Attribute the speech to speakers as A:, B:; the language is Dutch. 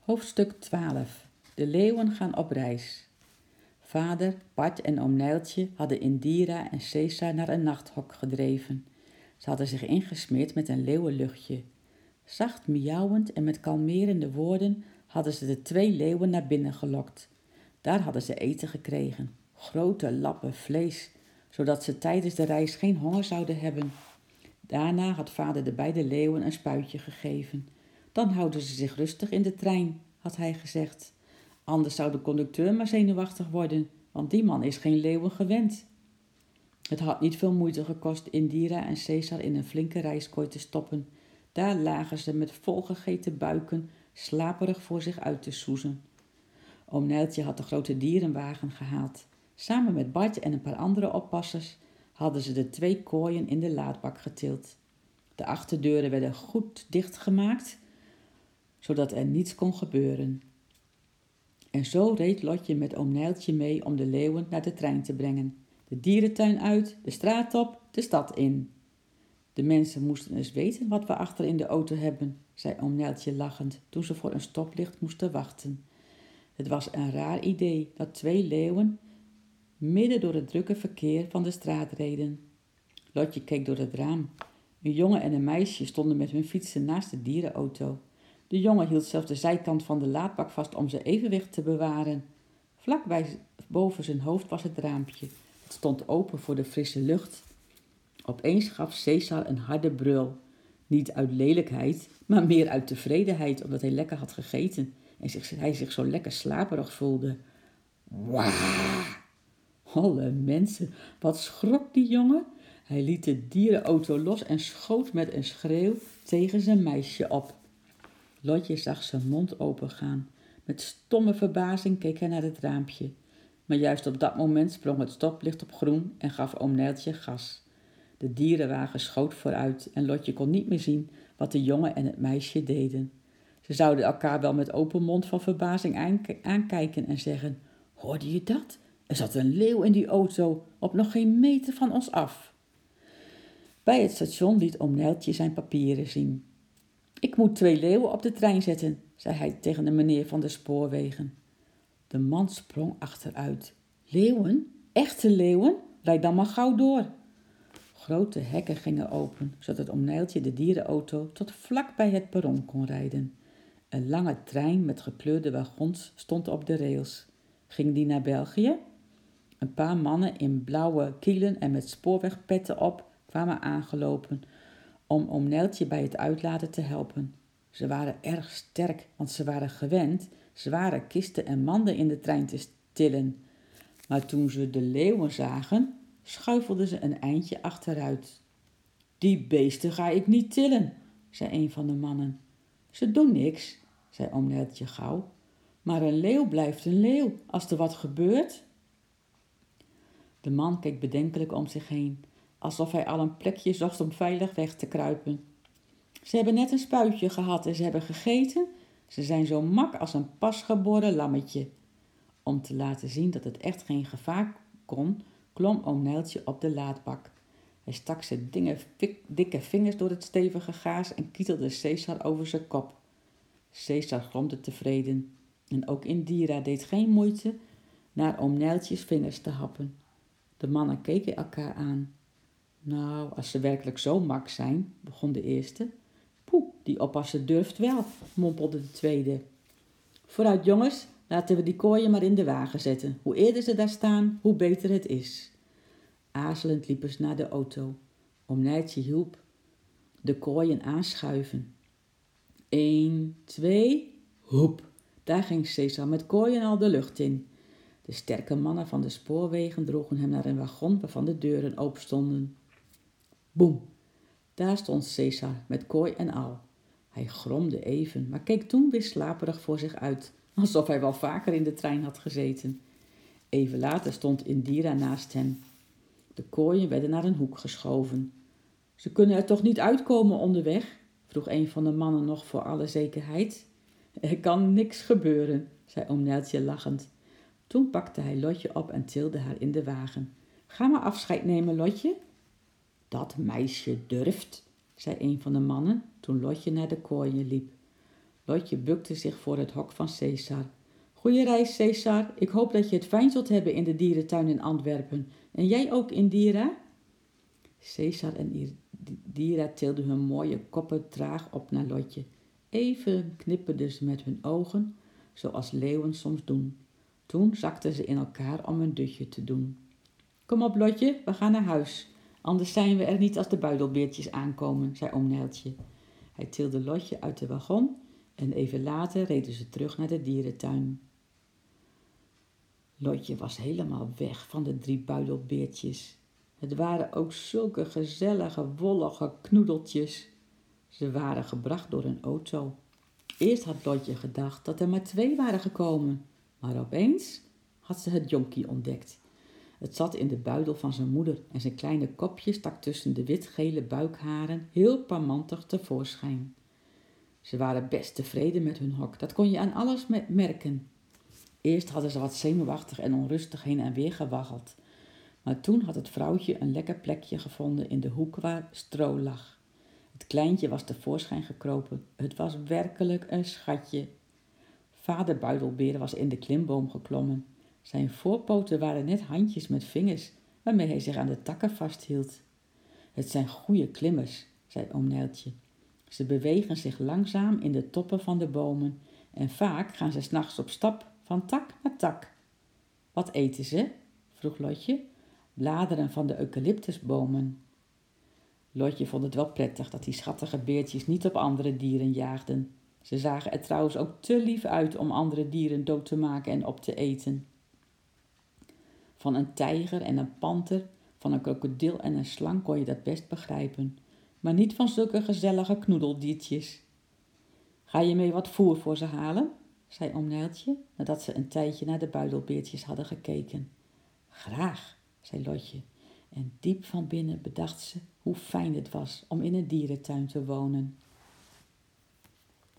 A: Hoofdstuk 12. De leeuwen gaan op reis. Vader, Bart en oom Nijltje hadden Indira en Cesar naar een nachthok gedreven. Ze hadden zich ingesmeerd met een leeuwenluchtje. Zacht miauwend en met kalmerende woorden hadden ze de 2 leeuwen naar binnen gelokt. Daar hadden ze eten gekregen, grote lappen vlees, zodat ze tijdens de reis geen honger zouden hebben. Daarna had vader de beide leeuwen een spuitje gegeven. Dan houden ze zich rustig in de trein, had hij gezegd. Anders zou de conducteur maar zenuwachtig worden, want die man is geen leeuwen gewend. Het had niet veel moeite gekost Indira en Cesar in een flinke reiskooi te stoppen. Daar lagen ze met volgegeten buiken slaperig voor zich uit te soezen. Oom Nijltje had de grote dierenwagen gehaald. Samen met Bart en een paar andere oppassers hadden ze de 2 kooien in de laadbak getild. De achterdeuren werden goed dichtgemaakt, zodat er niets kon gebeuren. En zo reed Lotje met oom Nijltje mee om de leeuwen naar de trein te brengen. De dierentuin uit, de straat op, de stad in. De mensen moesten eens weten wat we achter in de auto hebben, zei oom Nijltje lachend, toen ze voor een stoplicht moesten wachten. Het was een raar idee dat 2 leeuwen midden door het drukke verkeer van de straat reden. Lotje keek door het raam. Een jongen en een meisje stonden met hun fietsen naast de dierenauto. De jongen hield zelfs de zijkant van de laadbak vast om zijn evenwicht te bewaren. Vlakbij boven zijn hoofd was het raampje. Het stond open voor de frisse lucht. Opeens gaf Cesar een harde brul. Niet uit lelijkheid, maar meer uit tevredenheid, omdat hij lekker had gegeten en hij zich zo lekker slaperig voelde. Waaah! Holle mensen, wat schrok die jongen. Hij liet de dierenauto los en schoot met een schreeuw tegen zijn meisje op. Lotje zag zijn mond opengaan. Met stomme verbazing keek hij naar het raampje. Maar juist op dat moment sprong het stoplicht op groen en gaf oom Nijltje gas. De dierenwagen schoot vooruit en Lotje kon niet meer zien wat de jongen en het meisje deden. Ze zouden elkaar wel met open mond van verbazing aankijken en zeggen: hoorde je dat? Er zat een leeuw in die auto, op nog geen meter van ons af. Bij het station liet oom Nijltje zijn papieren zien. Ik moet 2 leeuwen op de trein zetten, zei hij tegen de meneer van de spoorwegen. De man sprong achteruit. Leeuwen? Echte leeuwen? Rijd dan maar gauw door. Grote hekken gingen open, zodat oom Nijltje de dierenauto tot vlak bij het perron kon rijden. Een lange trein met gekleurde wagons stond op de rails. Ging die naar België? Een paar mannen in blauwe kielen en met spoorwegpetten op kwamen aangelopen om oom Nijltje bij het uitladen te helpen. Ze waren erg sterk, want ze waren gewend zware kisten en manden in de trein te tillen. Maar toen ze de leeuwen zagen, schuifelden ze een eindje achteruit. Die beesten ga ik niet tillen, zei een van de mannen. Ze doen niks, zei oom Nijltje gauw. Maar een leeuw blijft een leeuw, als er wat gebeurt. De man keek bedenkelijk om zich heen, alsof hij al een plekje zocht om veilig weg te kruipen. Ze hebben net een spuitje gehad en ze hebben gegeten. Ze zijn zo mak als een pasgeboren lammetje. Om te laten zien dat het echt geen gevaar kon, klom oom Nijltje op de laadbak. Hij stak zijn dikke vingers door het stevige gaas en kietelde Cesar over zijn kop. Cesar gromde tevreden en ook Indira deed geen moeite naar oom Nijltjes vingers te happen. De mannen keken elkaar aan. Nou, als ze werkelijk zo mak zijn, begon de eerste. Poeh, die oppasser durft wel, mompelde de tweede. Vooruit jongens, laten we die kooien maar in de wagen zetten. Hoe eerder ze daar staan, hoe beter het is. Aarzelend liepen ze naar de auto. Oom Nijltje hielp de kooien aanschuiven. 1, 2, hoep. Daar ging Cesar met kooien al de lucht in. De sterke mannen van de spoorwegen droegen hem naar een wagon waarvan de deuren open stonden. Boem, daar stond Cesar met kooi en al. Hij gromde even, maar keek toen weer slaperig voor zich uit, alsof hij wel vaker in de trein had gezeten. Even later stond Indira naast hem. De kooien werden naar een hoek geschoven. Ze kunnen er toch niet uitkomen onderweg? Vroeg een van de mannen nog voor alle zekerheid. Er kan niks gebeuren, zei oom Nijltje lachend. Toen pakte hij Lotje op en tilde haar in de wagen. Ga maar afscheid nemen, Lotje. Dat meisje durft, zei een van de mannen toen Lotje naar de kooien liep. Lotje bukte zich voor het hok van Cesar. Goeie reis, Cesar. Ik hoop dat je het fijn zult hebben in de dierentuin in Antwerpen. En jij ook, Indira? Cesar en Indira tilden hun mooie koppen traag op naar Lotje. Even knipperden ze met hun ogen, zoals leeuwen soms doen. Toen zakten ze in elkaar om een dutje te doen. Kom op, Lotje, we gaan naar huis. Anders zijn we er niet als de buidelbeertjes aankomen, zei oom Nijltje. Hij tilde Lotje uit de wagon en even later reden ze terug naar de dierentuin. Lotje was helemaal weg van de 3 buidelbeertjes. Het waren ook zulke gezellige, wollige knoedeltjes. Ze waren gebracht door een auto. Eerst had Lotje gedacht dat er maar 2 waren gekomen, maar opeens had ze het jonkie ontdekt. Het zat in de buidel van zijn moeder en zijn kleine kopje stak tussen de wit-gele buikharen heel parmantig tevoorschijn. Ze waren best tevreden met hun hok, dat kon je aan alles merken. Eerst hadden ze wat zenuwachtig en onrustig heen en weer gewaggeld. Maar toen had het vrouwtje een lekker plekje gevonden in de hoek waar stro lag. Het kleintje was tevoorschijn gekropen. Het was werkelijk een schatje. Vader Buidelbeer was in de klimboom geklommen. Zijn voorpoten waren net handjes met vingers, waarmee hij zich aan de takken vasthield. Het zijn goede klimmers, zei oom Nijltje. Ze bewegen zich langzaam in de toppen van de bomen en vaak gaan ze 's nachts op stap van tak naar tak. Wat eten ze? Vroeg Lotje. Bladeren van de eucalyptusbomen. Lotje vond het wel prettig dat die schattige beertjes niet op andere dieren jaagden. Ze zagen er trouwens ook te lief uit om andere dieren dood te maken en op te eten. Van een tijger en een panter, van een krokodil en een slang kon je dat best begrijpen, maar niet van zulke gezellige knoedeldiertjes. Ga je mee wat voer voor ze halen? Zei oom Nijltje, nadat ze een tijdje naar de buidelbeertjes hadden gekeken. Graag, zei Lotje, en diep van binnen bedacht ze hoe fijn het was om in een dierentuin te wonen.